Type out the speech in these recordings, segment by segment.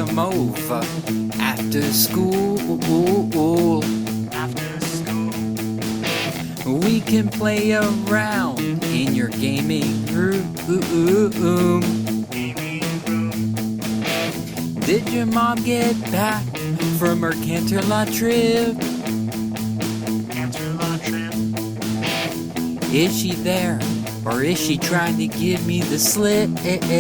come over after school. We can play around in your gaming room. Did your mom get back from her Canterlot trip? Is she there, or is she trying to give me the slip?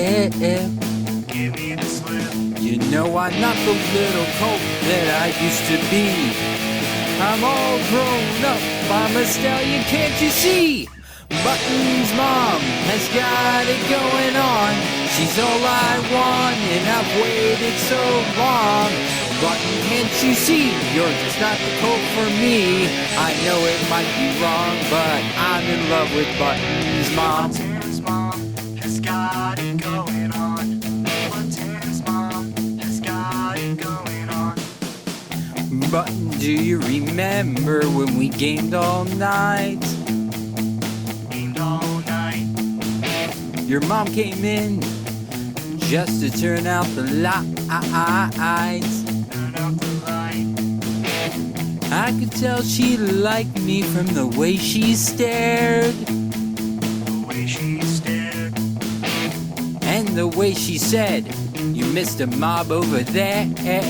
You know I'm not the little colt that I used to be. I'm all grown up, I'm a stallion, can't you see? Button's mom has got it going on. She's all I want and I've waited so long. Button, can't you see? You're just not the colt for me. I know it might be wrong, but I'm in love with Button's mom. Button's mom has got it going on. Button's mom has got it going on. Button, do you remember when we gamed all night? Your mom came in just to turn out the lights. I could tell she liked me from the way she stared. And the way she said, "You missed a mob over there."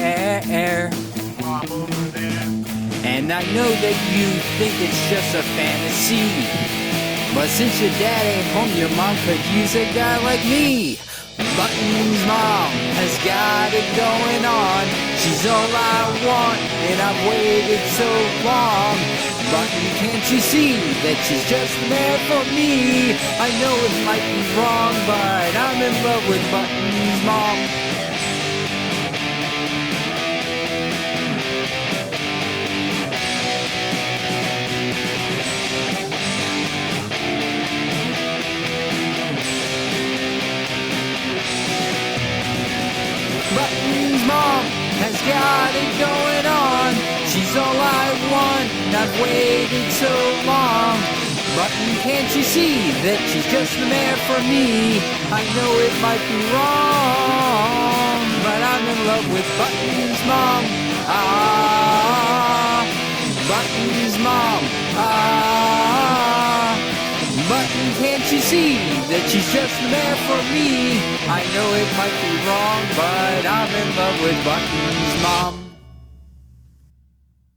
And I know that you think it's just a fantasy, but since your dad ain't home, your mom could use a guy like me. Button's mom has got it going on. She's all I want, and I've waited so long. Button, can't you see that she's just there for me? I know it might be wrong, but I'm in love with Button's mom. Button's mom has got it going on. She's all I want, and I've waited so long. Button, can't you see that she's just the mare for me? I know it might be wrong, but I'm in love with Button's mom. Button's mom. Button, can't you see that she's just there for me? I know it might be wrong, but I'm in love with Button's mom.